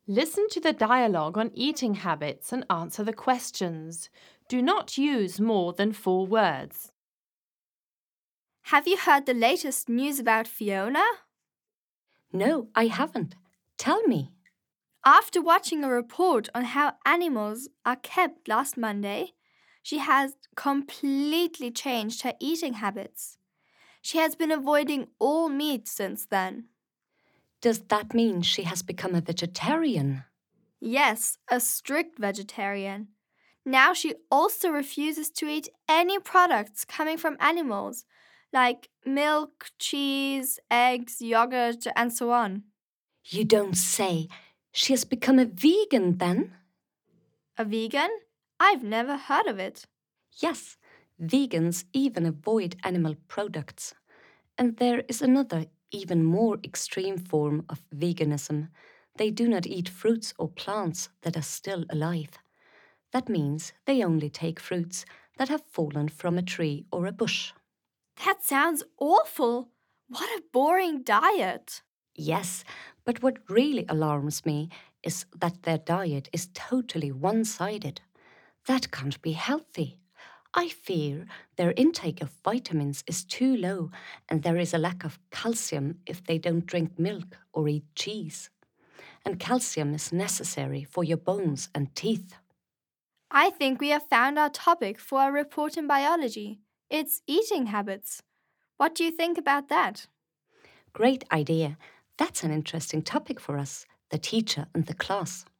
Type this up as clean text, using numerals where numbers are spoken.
Listen to the dialogue on eating habits and answer the questions. Do not use more than 4 words. Have you heard the latest news about Fiona? No, I haven't. Tell me. After watching a report on how animals are kept last Monday, she has completely changed her eating habits. She has been avoiding all meat since then. Does that mean she has become a vegetarian? Yes, a strict vegetarian. Now she also refuses to eat any products coming from animals, like milk, cheese, eggs, yogurt, and so on. You don't say. She has become a vegan then? A vegan? I've never heard of it. Yes, vegans even avoid animal products. And there is another, even more extreme form of veganism. They do not eat fruits or plants that are still alive. That means they only take fruits that have fallen from a tree or a bush. That sounds awful. What a boring diet. Yes, but what really alarms me is that their diet is totally one sided. That can't be healthy. I fear their intake of vitamins is too low and there is a lack of calcium if they don't drink milk or eat cheese. And calcium is necessary for your bones and teeth. I think we have found our topic for our report in biology. It's eating habits. What do you think about that? Great idea. That's an interesting topic for us, the teacher and the class.